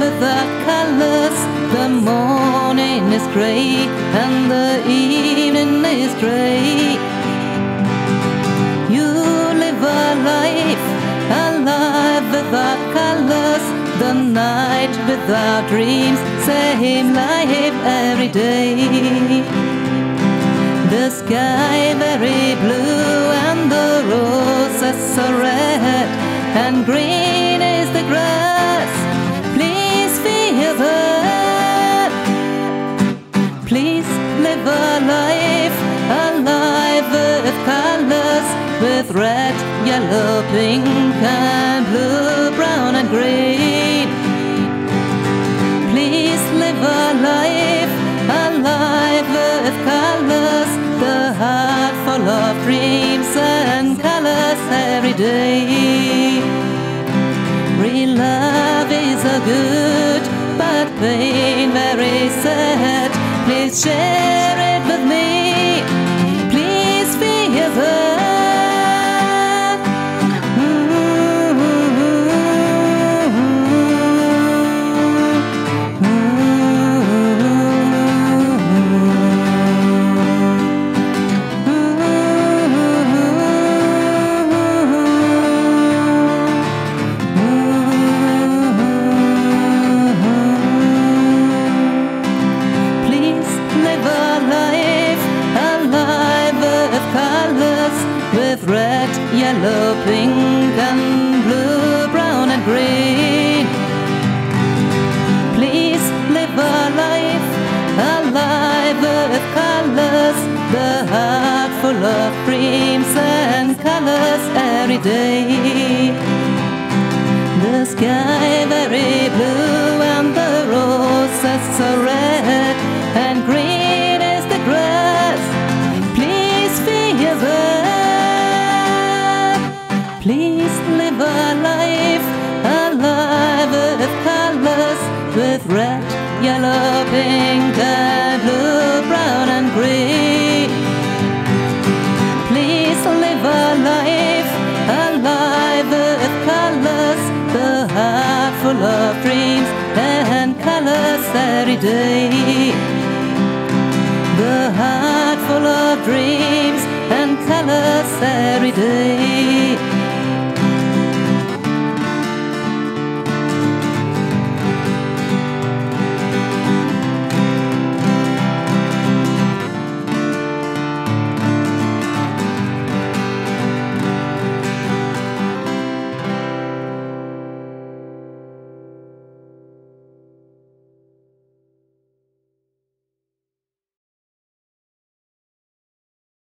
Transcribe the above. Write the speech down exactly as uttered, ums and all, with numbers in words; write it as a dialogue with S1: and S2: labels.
S1: without colors. The morning is grey and the evening is grey. You live a life, a life without colors. The night without dreams, same life every day. The sky very blue and the roses are red, and green is the grass. Please feel that. Please live a life, a life with colors, with red, yellow, pink and blue, brown and green. Please live a life, a life with colors, the heart full of dreams and colors every day. Real love is a good, but pain very sad. Please share it with me. Please feel that. With red, yellow, pink and blue, brown and green. Please live a life, a life with colors, the heart full of dreams and colors every day. The sky very blue and the roses are red, and green is the grass. Please feel that. Please live a life, a life with colors, with red, yellow, pink and blue, brown and green. Please live a life, a life with colors, the heart full of dreams and colors every day. The heart full of dreams and colors every day.